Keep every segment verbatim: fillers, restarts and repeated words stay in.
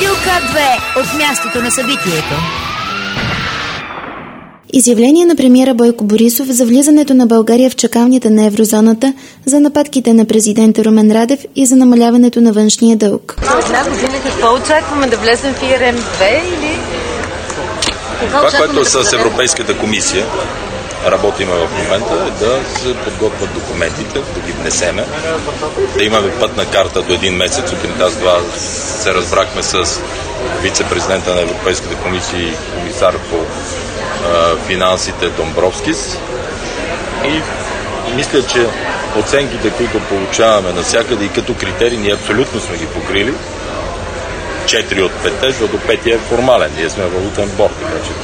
Билка две от мястото на събитието. Изявление на премиера Бойко Борисов за влизането на България в чакалнята на еврозоната, за нападките на президента Румен Радев и за намаляването на външния дълг. След една година какво очакваме, да влезем в И Ар Ем две или... Това, което е с Европейската комисия, работиме в момента, е да се подготвят документите, да ги внесеме, да имаме пътна карта до един месец. Сутринта с това се разбрахме с вице-президента на Европейската комисия и комисар по финансите Домбровскис, и мисля, че оценките, които получаваме навсякъде и като критерии, ние абсолютно сме ги покрили. Четири от петте, защото петия е формален. Ние сме валутен борд. Така че...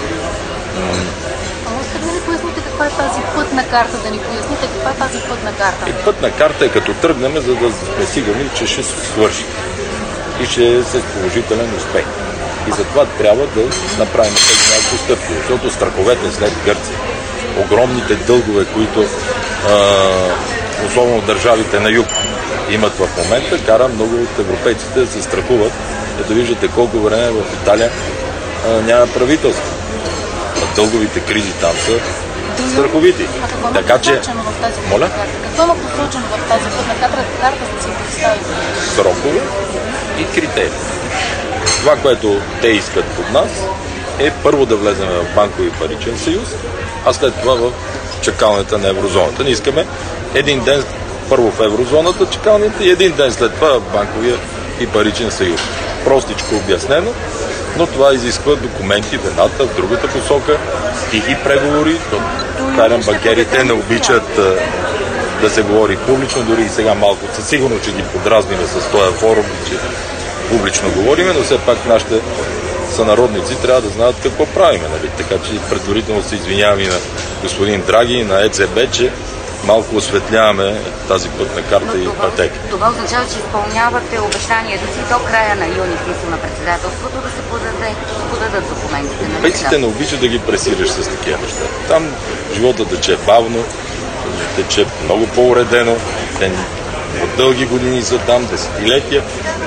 А можете ли да поясните каква е тази пътна карта, да ни поясните каква е тази пътна карта? И пътна карта е като тръгнем, за да сме сигурни, че ще се свърши и ще е с положителен успех. И затова трябва да направим тези някакви стъпки, защото страховете след Гърция, огромните дългове, които а, особено държавите на юг имат в момента, кара много от европейците да се страхуват. Ето виждате колко време в Италия а, няма правителство. Дълговите кризи там са страховити. А какво така че... в тази Моля? Какво има посочено в тази пътна карта, карта да си представи? Срокове и критерии. Това, което те искат от нас, е първо да влезем в банкови паричен съюз, а след това в чакалнята на еврозоната. Ние искаме един ден първо в еврозоната чакалнята и един ден след това в банковия и паричен съюз. Простичко обяснено, но това изисква документи в едната, в другата посока, тихи преговори. Карам банкерите не обичат да се говори публично, дори и сега малко със сигурно, че ги подразним с този форум, че публично говориме, но все пак нашите сънародници трябва да знаят какво правиме. Нали? Така че предварително се извинявам и на господин Драги, и на Е Це Бе, че малко осветляваме тази пътна карта но и това, пътека. Това означава, че изпълнявате обещанието си до края на юни, смисъл на председателството, да се подаде, подадат документите. Европейците не обичат да ги пресираш с такива неща. Там живота тече бавно, тече много по-уредено, те от дълги години са там, десетилетия.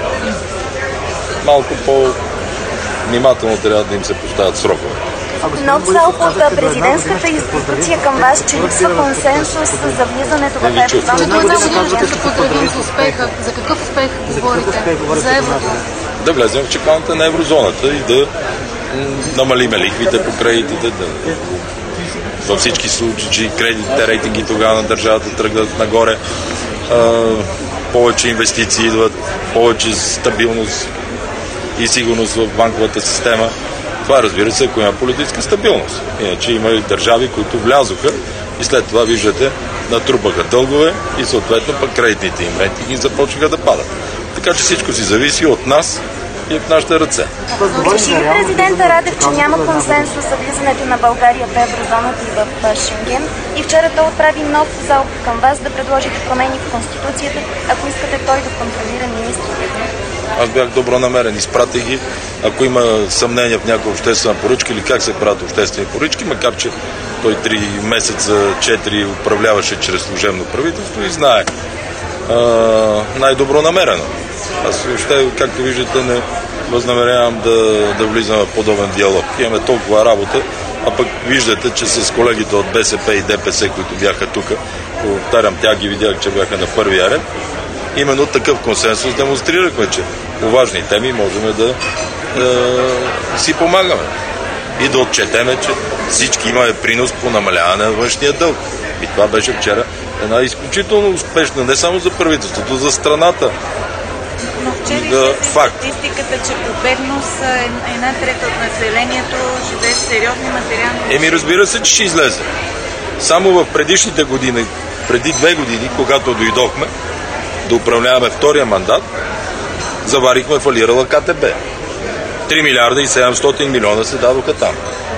Малко по-внимателно трябва да им се поставят срокове. Нов залп от президентската институция към вас, че липсва консенсус за влизането в еврозоната. Да се поздравим за успеха. За какъв успех говорите? За еврото? Да влезем в чакалната на еврозоната и да намалиме лихвите по кредитите. Да... Във всички случаи кредитните рейтинги тогава на държавата тръгват нагоре. Повече инвестиции идват, повече стабилност и сигурност в банковата система. Това, разбира се, ако има политическа стабилност. Иначе има и държави, които влязоха и след това, виждате, натрупаха дългове и съответно пък кредитните им рейтинги започнаха да падат. Така че всичко си зависи от нас и от нашите ръце. Реши ли президента Радев, че няма консенсус за влизането на България в еврозоната и в Шенген? И вчера той отправи нов залп към вас да предложите промени в Конституцията, ако искате той да контролира министрите. Аз бях добронамерен, изпратих ги. Ако има съмнение в някаква обществена поръчка или как се правят обществени поръчки, макар че той три месеца, четири управляваше чрез служебно правителство и знае а, най-добронамерено. Аз въобще, както виждате, не възнамерявам да, да влизам в подобен диалог. Имаме толкова работа, а пък виждате, че с колегите от Бе Ес Пе и Де Пе Се, които бяха тук, повтарям, тях ги видях, че бяха на първия ред, именно такъв консенсус демонстрирахме, че по важни теми можем да, да си помагаме и да отчетеме, че всички имаме принос по намаляване на външния дълг. И това беше вчера една изключително успешна, не само за правителството, за страната. Но вчера да, факт. Статистиката, че по бедност една трета от населението живее с сериозни материални... Еми, разбира се, че ще излезе. Само в предишните години, преди две години, когато дойдохме да управляваме втория мандат, заварихме фалирала Ка Те Бе. три милиарда и седемстотин милиона се дадоха там.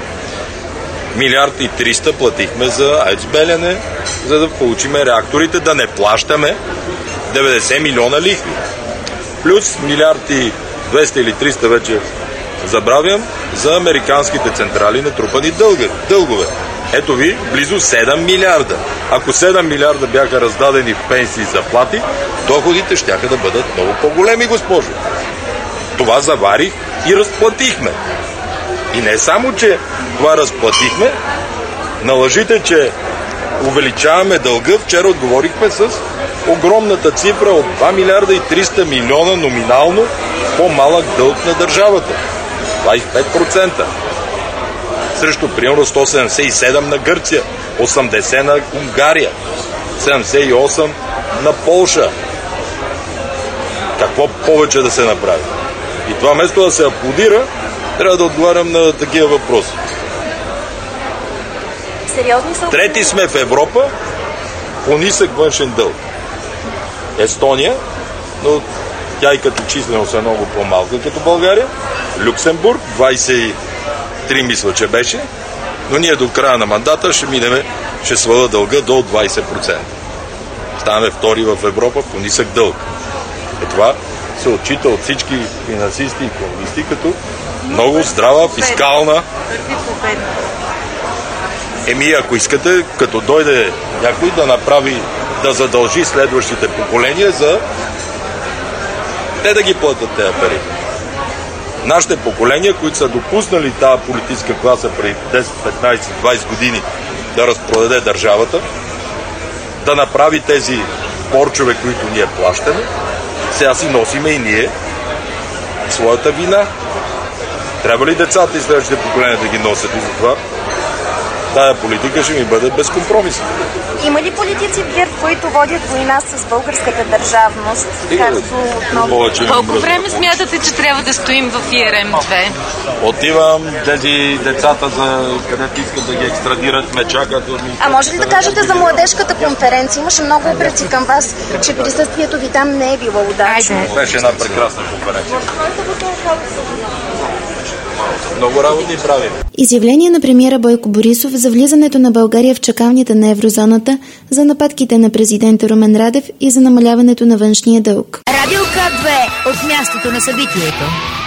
Милиард и триста платихме за АЕЦ Белене, за да получиме реакторите, да не плащаме деветдесет милиона лихви. Плюс милиард и двеста или триста вече забравям за американските централи натрупани дългове. Ето ви, близо седем милиарда. Ако седем милиарда бяха раздадени в пенсии и заплати, доходите щяха да бъдат много по-големи, госпожо. Това заварих и разплатихме. И не само, че това разплатихме, на лъжите, че увеличаваме дълга, вчера отговорихме с огромната цифра от два милиарда и триста милиона номинално по-малък дълг на държавата. двадесет и пет процента. Срещу, примерно, сто седемдесет и седем на Гърция, осемдесет на Унгария, седемдесет и осем на Полша. Какво повече да се направи? И това вместо да се аплодира, трябва да отговарям на такива въпроси. Сериозни са... Трети сме в Европа по нисък външен дълг. Естония, но тя и като численост е много по-малка като България. Люксембург, двадесет и три мисля, че беше, но ние до края на мандата ще минеме, ще сваля дълга до двадесет процента. Ставаме втори в Европа по нисък дълг. Е това се отчита от всички финансисти и икономисти като много здрава, фискална. Еми, ако искате, като дойде някой да направи, да задължи следващите поколения за те да ги платят тези пари. Нашите поколения, които са допуснали тази политическа класа преди десет, петнадесет, двадесет години да разпродаде държавата, да направи тези порчове, които ние плащаме, сега си носиме и ние своята вина. Трябва ли децата и следващите поколения да ги носят и затова? Тая политика ще ми бъде безкомпромисна. Има ли политици в ГЕРБ, които водят война с българската държавност? Както отново... Колко време смятате, че трябва да стоим в И Р М две? Отивам, тези децата, за където искат да ги екстрадират, ме чакат. А може ли да кажете за младежката конференция? Имаше много упреци към вас, че присъствието ви там не е било удачно. Беше една прекрасна конференция. Много работи правим. Изявление на премиера Бойко Борисов за влизането на България в чакалнята на еврозоната, за нападките на президента Румен Радев и за намаляването на външния дълг. Радио К две от мястото на събитието.